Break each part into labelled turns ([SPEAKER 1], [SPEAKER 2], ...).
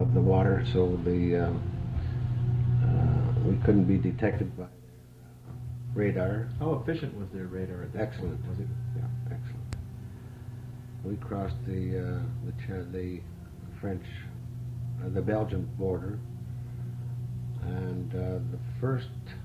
[SPEAKER 1] above the water, so we couldn't be detected by radar.
[SPEAKER 2] How efficient was their radar at that
[SPEAKER 1] Excellent.
[SPEAKER 2] point? Was it?
[SPEAKER 1] Yeah, excellent. We crossed the French, the Belgian border, and the first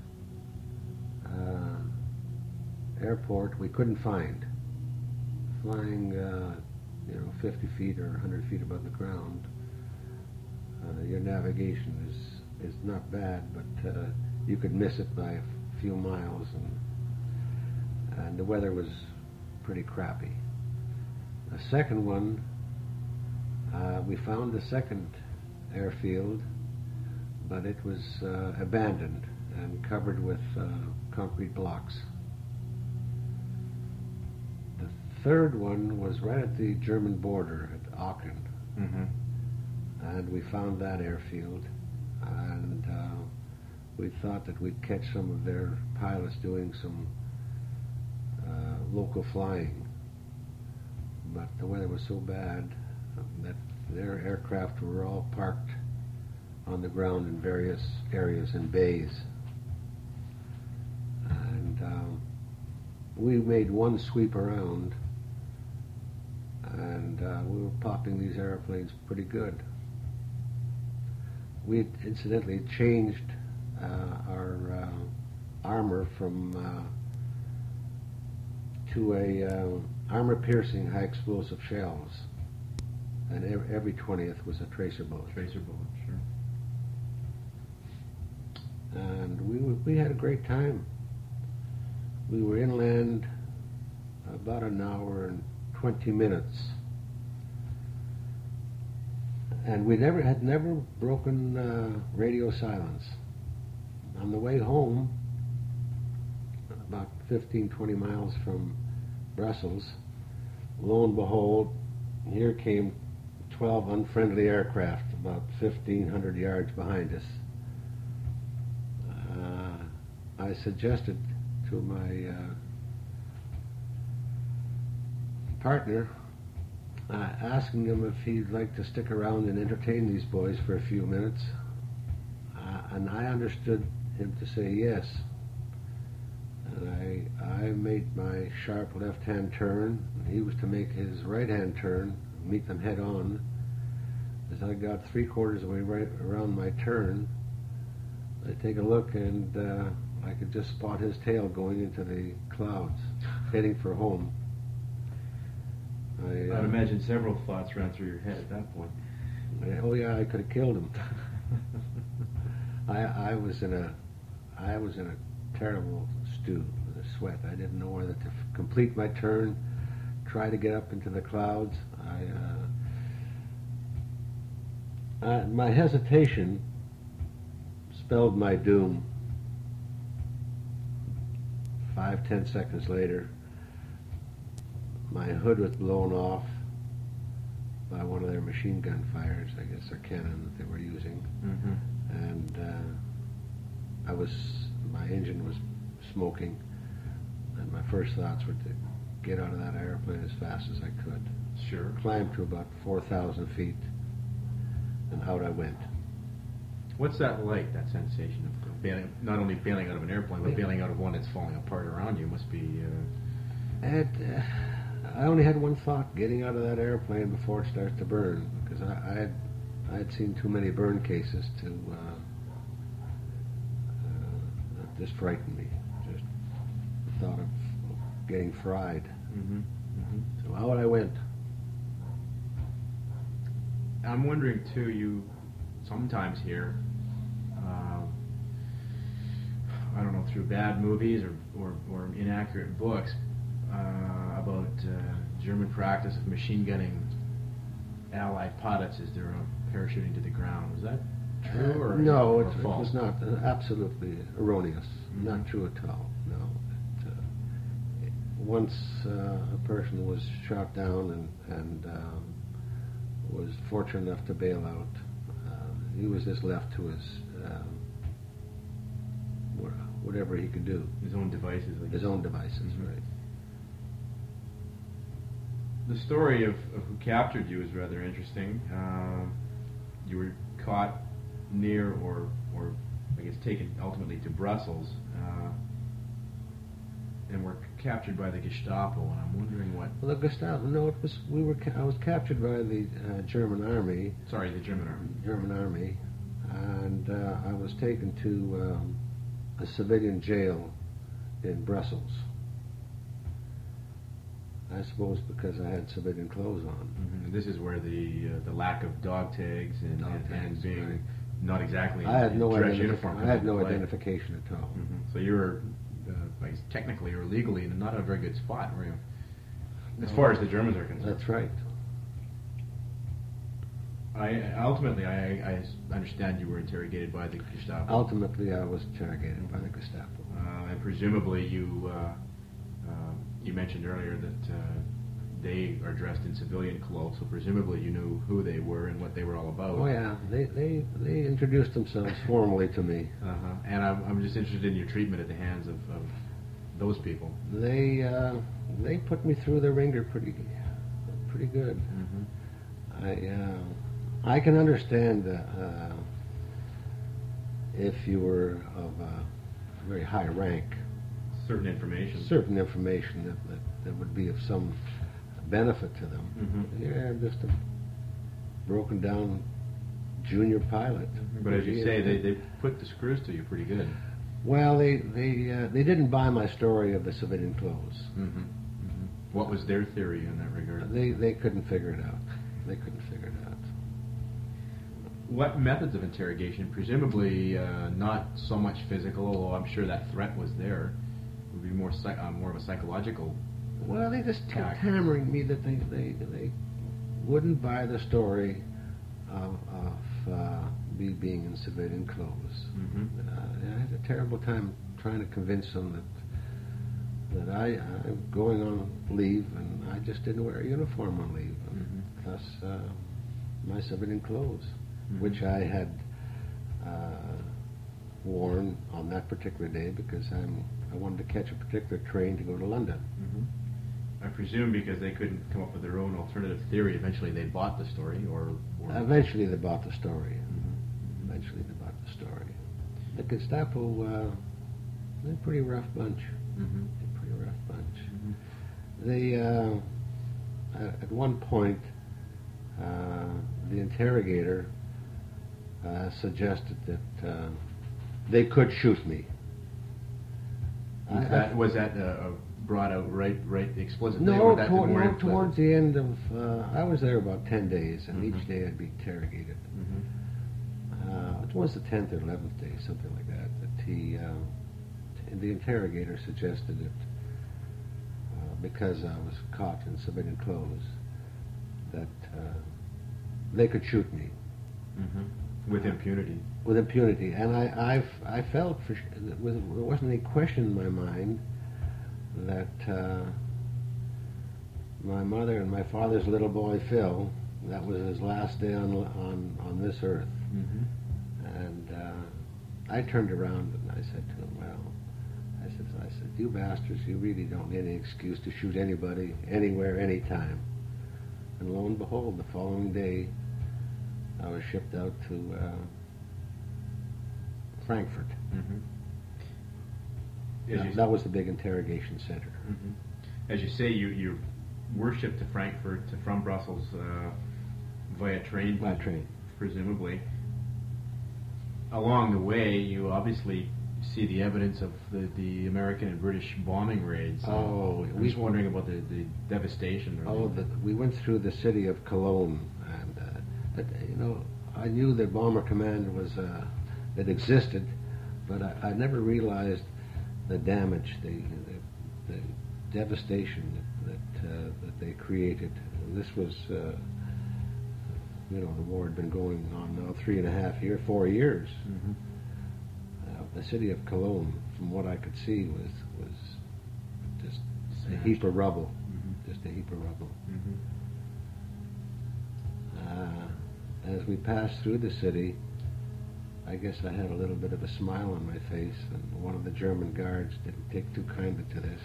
[SPEAKER 1] airport we couldn't find. Flying, 50 feet or 100 feet above the ground, your navigation is not bad, but you could miss it by a few miles, and the weather was pretty crappy. The second one, we found the second airfield, but it was abandoned and covered with concrete blocks. The third one was right at the German border at Aachen, and we found that airfield, and we thought that we'd catch some of their pilots doing some local flying, but the weather was so bad that their aircraft were all parked on the ground in various areas and bays, and we made one sweep around, and we were popping these airplanes pretty good. We incidentally changed our armor to a armor-piercing high-explosive shells, and every 20th was a tracer bullet.
[SPEAKER 2] Tracer bullet, sure.
[SPEAKER 1] And we had a great time. We were inland about an hour and 20 minutes, and we had never broken radio silence. On the way home, about 15-20 miles from Brussels, lo and behold, here came 12 unfriendly aircraft about 1,500 yards behind us. I suggested to my partner, asking him if he'd like to stick around and entertain these boys for a few minutes, and I understood him to say yes. And I made my sharp left-hand turn, and he was to make his right-hand turn, meet them head-on. As I got three-quarters of the way right around my turn, I take a look, and I could just spot his tail going into the clouds, heading for home.
[SPEAKER 2] I would imagine several thoughts ran through your head at that point.
[SPEAKER 1] Oh yeah, I could have killed him. I was in a terrible stew with a sweat. I didn't know whether to complete my turn, try to get up into the clouds. My hesitation spelled my doom. 5-10 seconds later, my hood was blown off by one of their machine gun fires, I guess their cannon that they were using, and my engine was smoking, and my first thoughts were to get out of that airplane as fast as I could.
[SPEAKER 2] Sure.
[SPEAKER 1] Climbed to about 4,000 feet, and out I went.
[SPEAKER 2] What's that like, that sensation of bailing, not only bailing out of an airplane, but bailing out of one that's falling apart around you? Must be...
[SPEAKER 1] I only had one thought: getting out of that airplane before it starts to burn, because I had seen too many burn cases to that just frightened me. Just the thought of getting fried. So out I went.
[SPEAKER 2] I'm wondering too, you sometimes hear, I don't know, through bad movies or inaccurate books, about German practice of machine gunning Allied pilots as they're parachuting to the ground. Was that true or
[SPEAKER 1] no?
[SPEAKER 2] Or
[SPEAKER 1] it
[SPEAKER 2] false?
[SPEAKER 1] was not. Absolutely erroneous. Not true at all. No. Once a person was shot down and was fortunate enough to bail out, he was just left to his whatever he could do.
[SPEAKER 2] His own devices.
[SPEAKER 1] His own devices, right.
[SPEAKER 2] The story of who captured you is rather interesting. You were caught near or I guess taken ultimately to Brussels, and were captured by the Gestapo. And I'm wondering what.
[SPEAKER 1] Well, the Gestapo. No, it was we were. I was captured by the German army.
[SPEAKER 2] Sorry, the German army.
[SPEAKER 1] German army, and I was taken to a civilian jail in Brussels. I suppose because I had civilian clothes on.
[SPEAKER 2] Mm-hmm. This is where the lack of dog tags and being
[SPEAKER 1] right.
[SPEAKER 2] not exactly
[SPEAKER 1] I had no
[SPEAKER 2] dress uniform.
[SPEAKER 1] I had no identification at all.
[SPEAKER 2] Mm-hmm. So you were, I guess technically or legally, in not a very good spot, were you? As far as the Germans are concerned.
[SPEAKER 1] That's right.
[SPEAKER 2] Ultimately, I understand you were interrogated by the Gestapo.
[SPEAKER 1] Ultimately, I was interrogated by the Gestapo.
[SPEAKER 2] And presumably, you mentioned earlier that they are dressed in civilian clothes, so presumably you knew who they were and what they were all about.
[SPEAKER 1] Oh yeah, they introduced themselves formally to me.
[SPEAKER 2] And I'm just interested in your treatment at the hands of those people.
[SPEAKER 1] They put me through the ringer pretty good.
[SPEAKER 2] Mm-hmm.
[SPEAKER 1] I can understand if you were of a very high rank. Certain information that would be of some benefit to them.
[SPEAKER 2] Mm-hmm.
[SPEAKER 1] Yeah, just a broken down junior pilot.
[SPEAKER 2] But as you say, they put the screws to you pretty good.
[SPEAKER 1] Well, they didn't buy my story of the civilian clothes.
[SPEAKER 2] Mm-hmm. Mm-hmm. What was their theory in that regard?
[SPEAKER 1] They couldn't figure it out.
[SPEAKER 2] What methods of interrogation? Presumably not so much physical, although I'm sure that threat was there. Would be more of a psychological.
[SPEAKER 1] Well, they just kept hammering me that they wouldn't buy the story of me being in civilian clothes.
[SPEAKER 2] Mm-hmm.
[SPEAKER 1] I had a terrible time trying to convince them that I'm going on leave and I just didn't wear a uniform on leave.
[SPEAKER 2] Mm-hmm.
[SPEAKER 1] Thus, my civilian clothes,
[SPEAKER 2] mm-hmm.
[SPEAKER 1] which I had worn on that particular day because I wanted to catch a particular train to go to London.
[SPEAKER 2] Mm-hmm. I presume because they couldn't come up with their own alternative theory, eventually they bought the story, or...
[SPEAKER 1] Eventually they bought the story.
[SPEAKER 2] Mm-hmm.
[SPEAKER 1] Eventually they bought the story. The Gestapo, they're a pretty rough bunch.
[SPEAKER 2] Mm-hmm.
[SPEAKER 1] They're a pretty rough bunch.
[SPEAKER 2] Mm-hmm.
[SPEAKER 1] They, at one point, the interrogator suggested that they could shoot me.
[SPEAKER 2] Was that brought out right explicitly?
[SPEAKER 1] No, towards the end of... I was there about 10 days, and
[SPEAKER 2] mm-hmm.
[SPEAKER 1] each day I'd be interrogated.
[SPEAKER 2] Mm-hmm.
[SPEAKER 1] It was the 10th or 11th day, something like that, the interrogator suggested that because I was caught in civilian clothes, that they could shoot me.
[SPEAKER 2] Mm-hmm. With impunity.
[SPEAKER 1] With impunity. And I felt, there wasn't any question in my mind that my mother and my father's little boy, Phil, that was his last day on this earth.
[SPEAKER 2] Mm-hmm.
[SPEAKER 1] And I turned around and I said to him, I said, you bastards, you really don't need any excuse to shoot anybody, anywhere, anytime. And lo and behold, the following day, I was shipped out to Frankfurt.
[SPEAKER 2] Mm-hmm.
[SPEAKER 1] That was the big interrogation center.
[SPEAKER 2] Mm-hmm. As you say, you were shipped to Frankfurt from Brussels via train.
[SPEAKER 1] By train.
[SPEAKER 2] Presumably. Along the way, you obviously see the evidence of the American and British bombing raids.
[SPEAKER 1] Oh,
[SPEAKER 2] I was wondering about the devastation.
[SPEAKER 1] We went through the city of Cologne, and I knew that Bomber Command was that existed, but I never realized the damage, the devastation that they created. And this was, the war had been going on now 4 years.
[SPEAKER 2] Mm-hmm.
[SPEAKER 1] The city of Cologne, from what I could see, was just a heap of rubble.
[SPEAKER 2] Mm-hmm.
[SPEAKER 1] Just a heap of rubble.
[SPEAKER 2] Mm-hmm.
[SPEAKER 1] As we passed through the city, I guess I had a little bit of a smile on my face, and one of the German guards didn't take too kindly to this.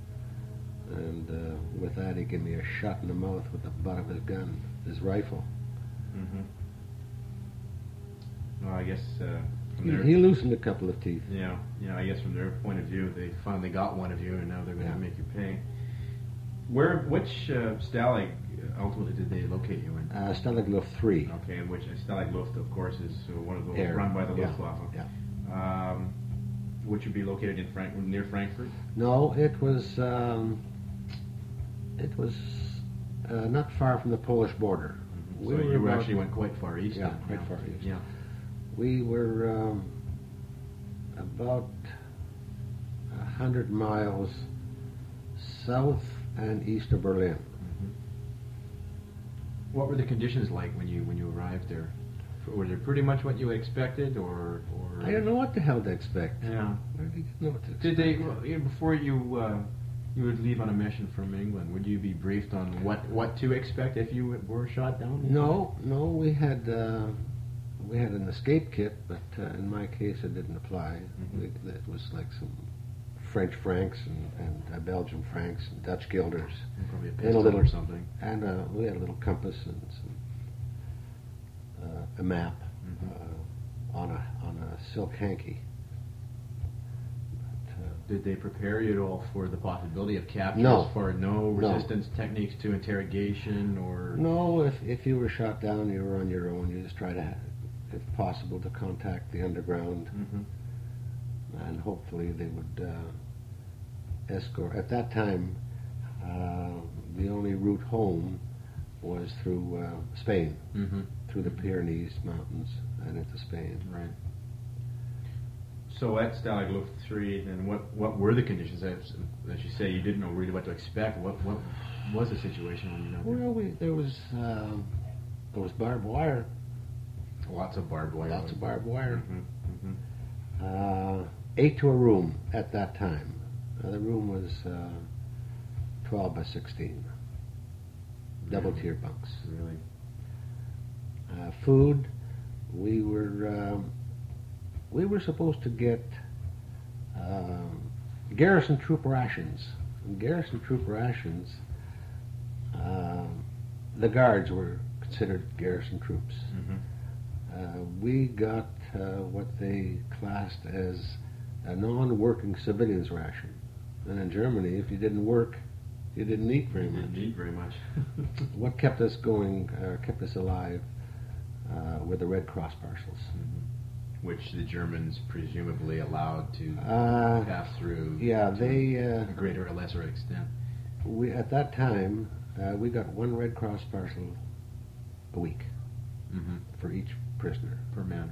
[SPEAKER 1] And with that, he gave me a shot in the mouth with the butt of his gun, his rifle.
[SPEAKER 2] Mm-hmm. Well, I guess from
[SPEAKER 1] He,
[SPEAKER 2] their
[SPEAKER 1] he loosened a couple of teeth.
[SPEAKER 2] I guess from their point of view, they finally got one of you, and now they're going to
[SPEAKER 1] Yeah.
[SPEAKER 2] make you pay. Which Stalag ultimately did they locate you in?
[SPEAKER 1] Stalag Luft 3.
[SPEAKER 2] Okay, and which Stalag Luft, of course, is one of those
[SPEAKER 1] Air.
[SPEAKER 2] run by the
[SPEAKER 1] Yeah.
[SPEAKER 2] Luftwaffe.
[SPEAKER 1] Yeah.
[SPEAKER 2] Which would be located in near Frankfurt.
[SPEAKER 1] No, it was not far from the Polish border.
[SPEAKER 2] So you actually went quite far east.
[SPEAKER 1] Yeah,
[SPEAKER 2] then,
[SPEAKER 1] quite far east.
[SPEAKER 2] Yeah.
[SPEAKER 1] We were about 100 miles south and east of Berlin.
[SPEAKER 2] What were the conditions like when you arrived there? Were they pretty much what you expected, or?
[SPEAKER 1] I don't know what the hell to expect.
[SPEAKER 2] Yeah.
[SPEAKER 1] I didn't know what to expect.
[SPEAKER 2] Did they before you would leave on a mission from England? Would you be briefed on what to expect if you were shot down?
[SPEAKER 1] No. We had an escape kit, but in my case, it didn't apply. It was like some French francs and Belgian francs and Dutch guilders,
[SPEAKER 2] Probably a
[SPEAKER 1] and
[SPEAKER 2] pistol or something.
[SPEAKER 1] And we had a little compass and a map on a silk hanky. But,
[SPEAKER 2] did they prepare you at all for the possibility of capture?
[SPEAKER 1] No.
[SPEAKER 2] As far as no
[SPEAKER 1] No.
[SPEAKER 2] resistance techniques to interrogation, or
[SPEAKER 1] no, if you were shot down, you were on your own. You just try to, if possible, to contact the underground, and hopefully they would escort. At that time, the only route home was through Spain, through the Pyrenees Mountains and into Spain.
[SPEAKER 2] Right. So at Stalag Luft 3, then what were the conditions? As you say, you didn't know really what to expect. What was the situation when you got there?
[SPEAKER 1] Well, there was barbed wire.
[SPEAKER 2] Lots of barbed wire.
[SPEAKER 1] Lots of barbed wire. 8 to a room at that time. The room was 12 by 16. Double tier bunks.
[SPEAKER 2] Really?
[SPEAKER 1] Food, we were supposed to get garrison troop rations. And garrison troop rations, the guards were considered garrison troops. We got what they classed as a non-working civilian's ration. And in Germany, if you didn't work, you didn't eat very much.
[SPEAKER 2] Didn't eat very much.
[SPEAKER 1] What kept us going, kept us alive, were the Red Cross parcels.
[SPEAKER 2] Which the Germans presumably allowed to pass through.
[SPEAKER 1] Yeah, they.
[SPEAKER 2] A greater or lesser extent.
[SPEAKER 1] We at that time we got one Red Cross parcel a week for each prisoner
[SPEAKER 2] Per man.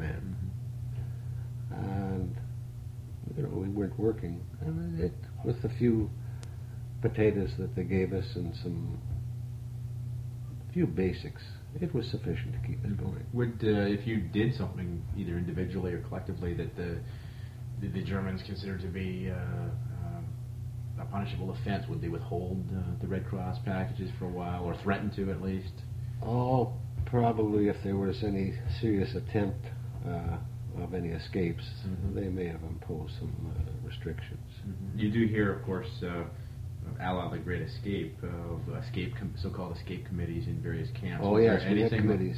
[SPEAKER 1] And we weren't working, and it with a few potatoes that they gave us and some few basics, it was sufficient to keep us going.
[SPEAKER 2] Would if you did something either individually or collectively that the Germans considered to be a punishable offense, would they withhold the Red Cross packages for a while, or threaten to at least?
[SPEAKER 1] Oh, probably if there was any serious attempt of any escapes, they may have imposed some restrictions.
[SPEAKER 2] You do hear, of course, a la the Great Escape, of so-called escape committees in various camps.
[SPEAKER 1] Oh,
[SPEAKER 2] Was
[SPEAKER 1] yes,
[SPEAKER 2] there
[SPEAKER 1] we had
[SPEAKER 2] anything
[SPEAKER 1] committees.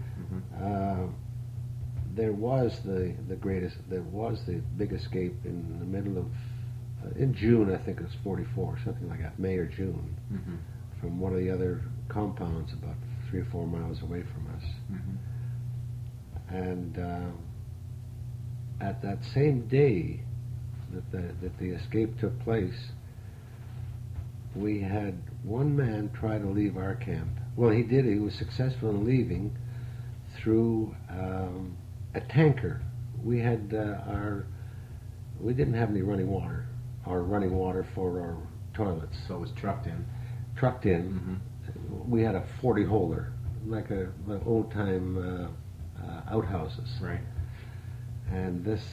[SPEAKER 1] There was the big escape in the middle of in June, I think it was 44, something like that, May or June, from one of the other compounds about 3 or 4 miles away from us. And at that same day that the escape took place, we had one man try to leave our camp. Well, he did. He was successful in leaving through a tanker. We had we didn't have any running water, for our toilets.
[SPEAKER 2] So it was trucked in.
[SPEAKER 1] Trucked in. We had a 40-holder, like old-time outhouses.
[SPEAKER 2] Right.
[SPEAKER 1] And this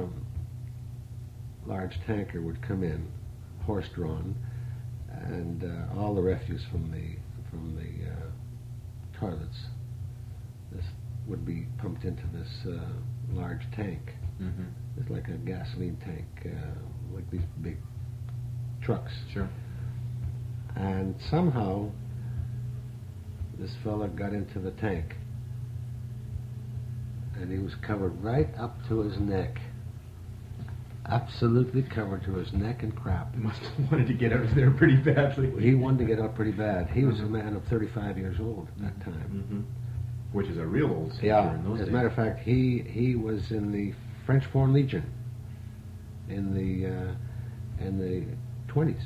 [SPEAKER 1] large tanker would come in, horse-drawn, and all the refuse from the toilets, this would be pumped into this large tank. It's like a gasoline tank, like these big trucks.
[SPEAKER 2] Sure.
[SPEAKER 1] And somehow this fella got into the tank, and he was covered right up to his neck. Absolutely covered to his neck in crap.
[SPEAKER 2] Must have wanted to get out of there pretty badly.
[SPEAKER 1] He wanted to get out pretty bad. He was a man of 35 years old at that time.
[SPEAKER 2] Which is a real old soldier in those
[SPEAKER 1] As
[SPEAKER 2] days.
[SPEAKER 1] a matter of fact, he was in the French Foreign Legion in the 20s.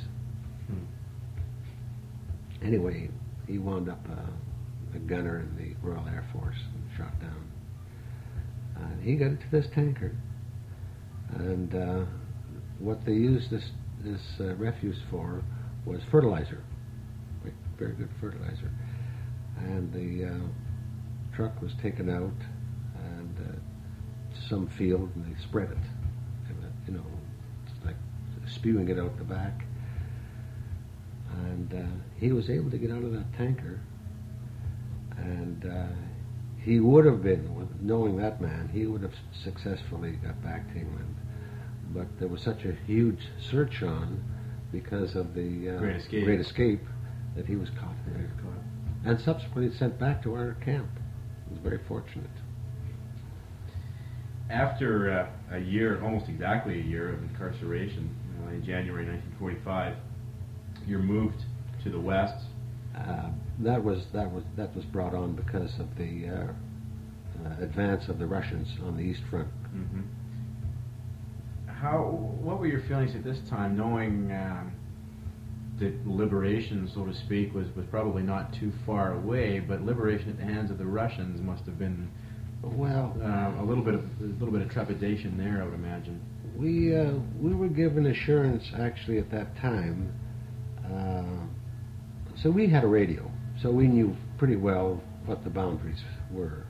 [SPEAKER 1] Anyway, he wound up a gunner in the Royal Air Force and shot down. And he got into this tanker. And what they used this refuse for was fertilizer, very good fertilizer. And the truck was taken out and to some field, and they spread it, and, it's like spewing it out the back. And he was able to get out of that tanker, and he would have been, knowing that man, he would have successfully got back to England. But there was such a huge search on because of the Great Escape that he was caught there. And subsequently sent back to our camp. He was very fortunate.
[SPEAKER 2] After a year, almost exactly a year of incarceration, in January 1945, you're moved to the West.
[SPEAKER 1] That was brought on because of the advance of the Russians on the East Front.
[SPEAKER 2] What were your feelings at this time, knowing that liberation, so to speak, was probably not too far away, but liberation at the hands of the Russians must have been a little bit of trepidation there, I would imagine.
[SPEAKER 1] We were given assurance actually at that time. So we had a radio, so we knew pretty well what the boundaries were.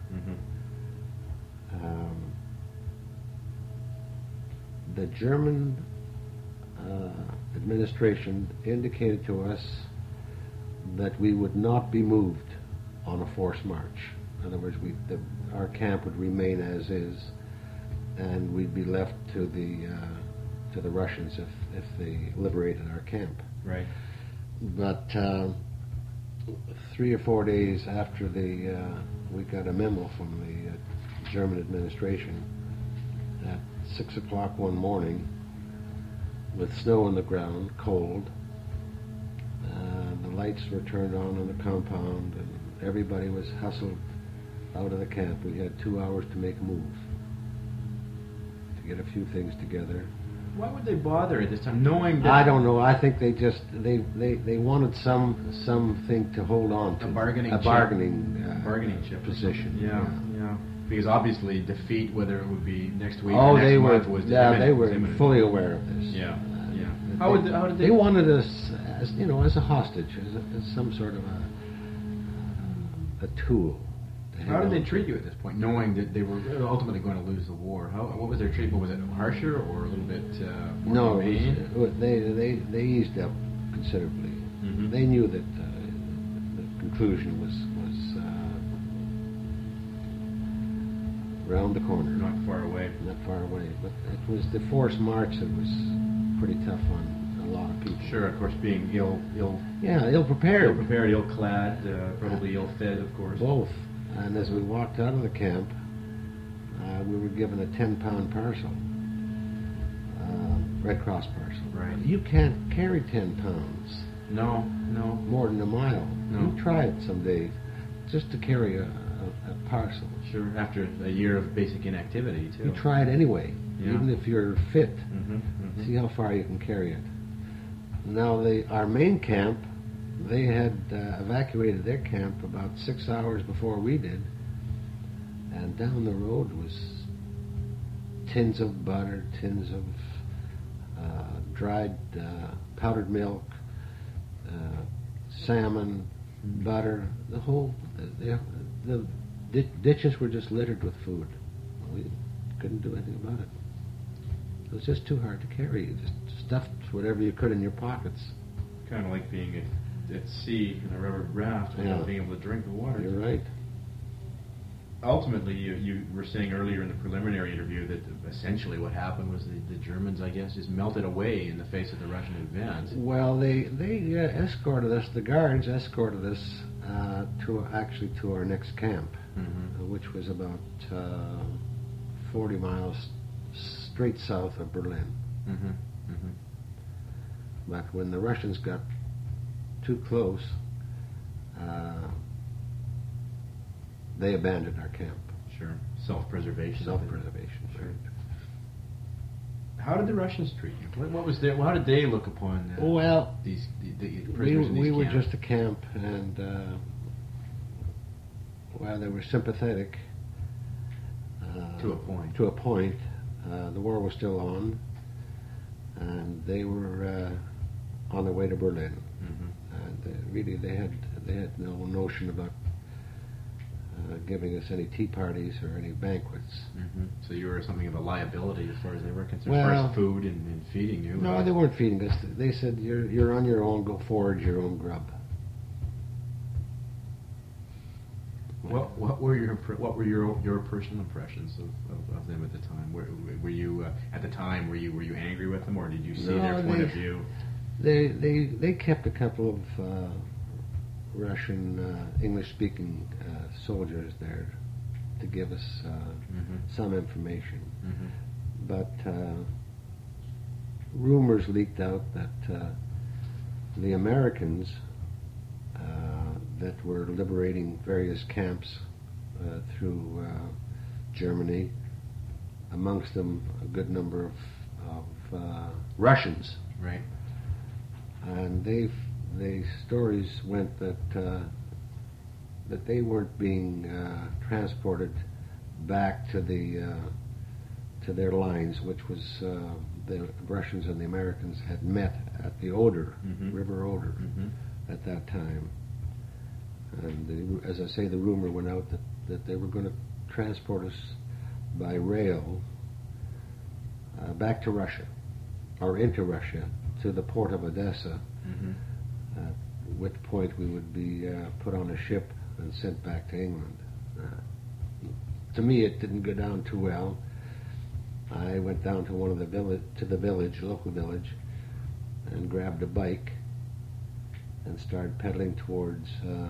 [SPEAKER 1] The German administration indicated to us that we would not be moved on a forced march. In other words, our camp would remain as is, and we'd be left to the Russians if they liberated our camp.
[SPEAKER 2] Right.
[SPEAKER 1] But 3 or 4 days after we got a memo from the German administration at 6 o'clock one morning, with snow on the ground, cold. The lights were turned on in the compound, and everybody was hustled out of the camp. We had 2 hours to make a move, to get a few things together.
[SPEAKER 2] Why would they bother at this time, knowing that...
[SPEAKER 1] I don't know. I think they just they wanted something to hold on to.
[SPEAKER 2] A bargaining chip
[SPEAKER 1] position.
[SPEAKER 2] Yeah. Because obviously defeat, whether it would be next week
[SPEAKER 1] or
[SPEAKER 2] next
[SPEAKER 1] they
[SPEAKER 2] month,
[SPEAKER 1] were
[SPEAKER 2] was
[SPEAKER 1] they were
[SPEAKER 2] imminent.
[SPEAKER 1] fully aware of this.
[SPEAKER 2] Yeah.
[SPEAKER 1] How did they wanted us as a hostage, as some sort of a tool.
[SPEAKER 2] How did they treat you at this point, knowing that they were ultimately going to lose the war? What was their treatment? Was it harsher or a little bit more humane?
[SPEAKER 1] They eased up considerably. They knew that the conclusion was around the corner.
[SPEAKER 2] Not far away.
[SPEAKER 1] But it was the forced march that was pretty tough on a lot of people.
[SPEAKER 2] Sure, of course, being ill
[SPEAKER 1] prepared.
[SPEAKER 2] Ill-clad, probably ill-fed, of course.
[SPEAKER 1] Both. And as we walked out of the camp, we were given a 10-pound parcel, Red Cross parcel.
[SPEAKER 2] Right.
[SPEAKER 1] You can't carry 10 pounds.
[SPEAKER 2] No.
[SPEAKER 1] More than a mile.
[SPEAKER 2] No.
[SPEAKER 1] You try it someday, just to carry a parcel.
[SPEAKER 2] Sure, after a year of basic inactivity, too.
[SPEAKER 1] You try it anyway, even if you're fit. See how far you can carry it. Now, our main camp, they had evacuated their camp about 6 hours before we did, and down the road was tins of butter, tins of dried powdered milk, salmon, butter. The ditches were just littered with food. We couldn't do anything about it. It was just too hard to carry. You just stuffed whatever you could in your pockets.
[SPEAKER 2] Kind of like being at sea in a rubber raft without being able to drink the water.
[SPEAKER 1] You're right.
[SPEAKER 2] Ultimately, you were saying earlier in the preliminary interview that essentially what happened was the Germans, I guess, just melted away in the face of the Russian advance.
[SPEAKER 1] Well, they escorted us. The guards escorted us to our next camp. which was about 40 miles straight south of Berlin. But when the Russians got too close, they abandoned our camp.
[SPEAKER 2] Sure. Self-preservation.
[SPEAKER 1] Self-preservation,
[SPEAKER 2] Sure.
[SPEAKER 1] right.
[SPEAKER 2] How did the Russians treat you? What was their? How did they look upon
[SPEAKER 1] Well,
[SPEAKER 2] these the prisoners in these
[SPEAKER 1] we were
[SPEAKER 2] camps?
[SPEAKER 1] just a camp, and while they were sympathetic
[SPEAKER 2] To a point.
[SPEAKER 1] To a point, the war was still on, and they were on their way to Berlin. And really, they had no notion about giving us any tea parties or any banquets.
[SPEAKER 2] So you were something of a liability as far as they were concerned,
[SPEAKER 1] Well,
[SPEAKER 2] as far as food and feeding you.
[SPEAKER 1] No, they weren't feeding us. They said, "You're on your own. Go forage your own grub."
[SPEAKER 2] What were your personal impressions of them at the time? Were you at the time were you angry with them, or did you see their point of view?
[SPEAKER 1] They kept a couple of Russian English-speaking soldiers there to give us some information, but rumors leaked out that the Americans that were liberating various camps through Germany, amongst them a good number of Russians.
[SPEAKER 2] Right.
[SPEAKER 1] And the stories went that they weren't being transported back to their lines, which was the Russians and the Americans had met at the Oder, River Oder, at that time. And as I say, the rumor went out that they were going to transport us by rail back to Russia, or into Russia, to the port of Odessa, at which point we would be put on a ship and sent back to England. To me, it didn't go down too well. I went down to the local village, and grabbed a bike and started pedaling towards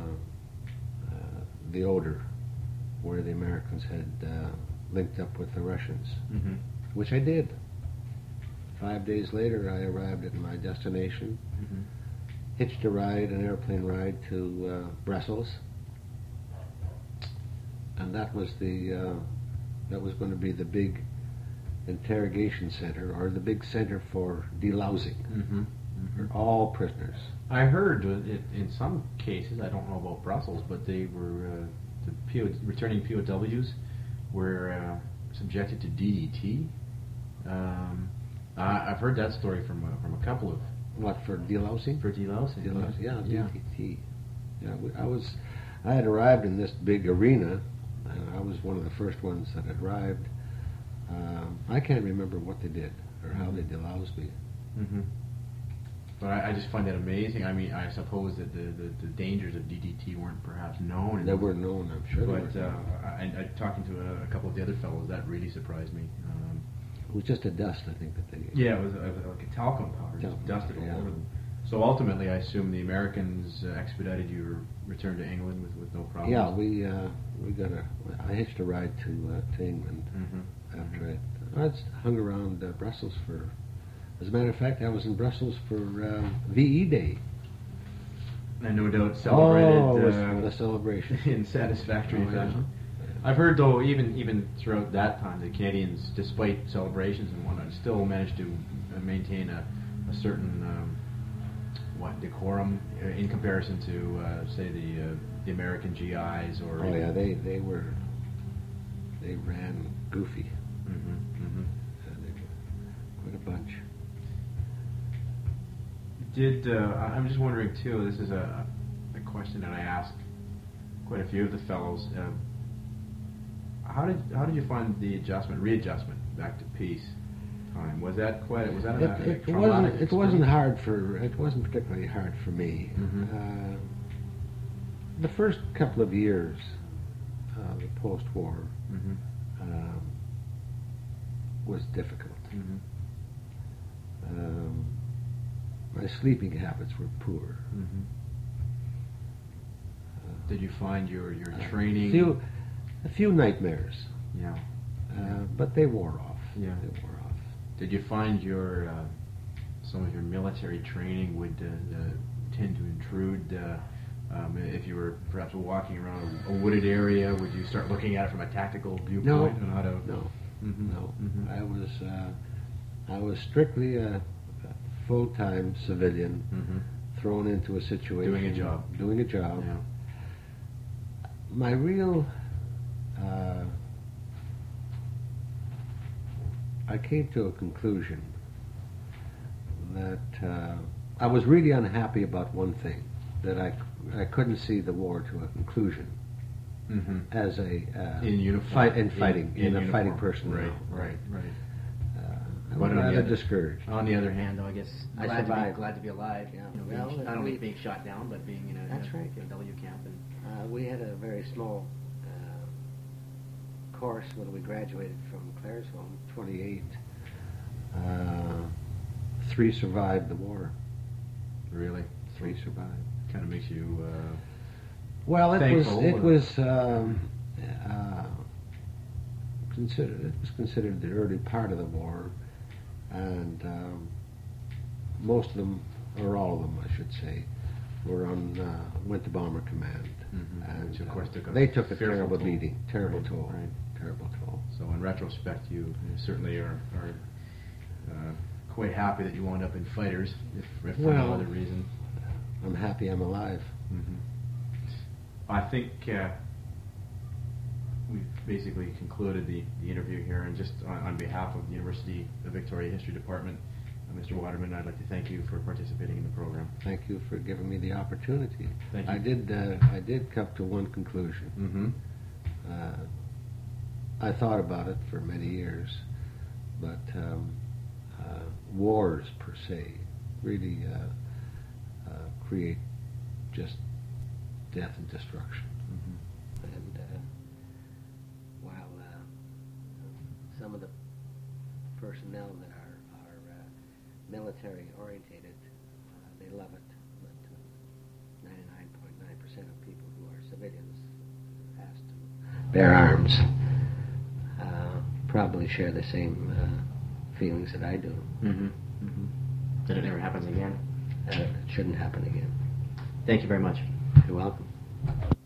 [SPEAKER 1] the Oder, where the Americans had linked up with the Russians, which I did. 5 days later, I arrived at my destination, hitched an airplane ride to Brussels, and that was going to be the big interrogation center, or the big center for delousing for all prisoners.
[SPEAKER 2] I heard in some cases, I don't know about Brussels, but they were returning POWs were subjected to DDT. I've heard that story from a couple of.
[SPEAKER 1] What, for delousing?
[SPEAKER 2] For delousing.
[SPEAKER 1] Yeah, DDT. Yeah, I had arrived in this big arena, and I was one of the first ones that had arrived. I can't remember what they did or how they deloused me.
[SPEAKER 2] But I just find that amazing. I mean, I suppose that the dangers of DDT weren't perhaps known.
[SPEAKER 1] They weren't known, I'm sure.
[SPEAKER 2] But I talking to a couple of the other fellows, that really surprised me.
[SPEAKER 1] It was just a dust, I think, that they...
[SPEAKER 2] Yeah, it was like a talcum powder, just dusted all over them. So ultimately, I assume the Americans expedited your return to England with no problem.
[SPEAKER 1] Yeah, I hitched a ride to England after it. I just hung around Brussels for... As a matter of fact, I was in Brussels for VE Day.
[SPEAKER 2] And no doubt celebrated
[SPEAKER 1] what a celebration.
[SPEAKER 2] in satisfactory fashion. I've heard, though, even throughout that time, the Canadians, despite celebrations and whatnot, still managed to maintain a certain decorum in comparison to, say, the American GIs or.
[SPEAKER 1] Oh yeah, they ran goofy. Quite a bunch.
[SPEAKER 2] I'm just wondering too. This is a question that I asked quite a few of the fellows. How did you find the readjustment back to peace time? Was that a traumatic
[SPEAKER 1] It wasn't particularly hard for me. The first couple of years of the post-war was difficult. My sleeping habits were poor.
[SPEAKER 2] Did you find your training?
[SPEAKER 1] A few nightmares,
[SPEAKER 2] Yeah.
[SPEAKER 1] but they wore off.
[SPEAKER 2] Yeah.
[SPEAKER 1] They wore off.
[SPEAKER 2] Did you find your some of your military training would tend to intrude? If you were perhaps walking around a wooded area, would you start looking at it from a tactical viewpoint? On how to...
[SPEAKER 1] No.
[SPEAKER 2] Mm-hmm.
[SPEAKER 1] No.
[SPEAKER 2] Mm-hmm.
[SPEAKER 1] I was strictly a full-time civilian, thrown into a situation. Doing a job.
[SPEAKER 2] Yeah.
[SPEAKER 1] My real... I came to a conclusion that I was really unhappy about one thing, that I couldn't see the war to a conclusion as a
[SPEAKER 2] in uniform.
[SPEAKER 1] fighting a fighting person.
[SPEAKER 2] Right.
[SPEAKER 1] I was rather discouraged.
[SPEAKER 2] On the other hand, though, I guess
[SPEAKER 3] I
[SPEAKER 2] glad
[SPEAKER 3] survived.
[SPEAKER 2] to be alive.
[SPEAKER 3] Yeah.
[SPEAKER 2] Not only being shot down, but being in a
[SPEAKER 3] That's right.
[SPEAKER 2] POW camp. And
[SPEAKER 3] We had a very small course when we graduated from Claresholm.
[SPEAKER 1] 28. 3 survived the war.
[SPEAKER 2] really,
[SPEAKER 1] 3 survived.
[SPEAKER 2] kind of makes you.
[SPEAKER 1] Well, it
[SPEAKER 2] thankful,
[SPEAKER 1] was considered the early part of the war, and most of them, or all of them, I should say, were on went to Bomber Command, and
[SPEAKER 2] which of course took a
[SPEAKER 1] they took a
[SPEAKER 2] fearful
[SPEAKER 1] terrible
[SPEAKER 2] toll.
[SPEAKER 1] beating, terrible toll,
[SPEAKER 2] Right.
[SPEAKER 1] terrible toll.
[SPEAKER 2] So in retrospect, you certainly are quite happy that you wound up in fighters, if for no other reason.
[SPEAKER 1] I'm happy I'm alive.
[SPEAKER 2] I think we've basically concluded the interview here, and just on behalf of the University of Victoria History Department, Mr. Waterman, I'd like to thank you for participating in the program.
[SPEAKER 1] Thank you for giving me the opportunity.
[SPEAKER 2] Thank you.
[SPEAKER 1] I did come to one conclusion. I thought about it for many years, but wars per se really create just death and destruction.
[SPEAKER 3] And while some of the personnel that are military orientated, they love it, but 99.9% of people who are civilians asked to bear arms probably share the same feelings that I do.
[SPEAKER 4] That it never happens again.
[SPEAKER 3] It shouldn't happen again.
[SPEAKER 4] Thank you very much.
[SPEAKER 3] You're welcome.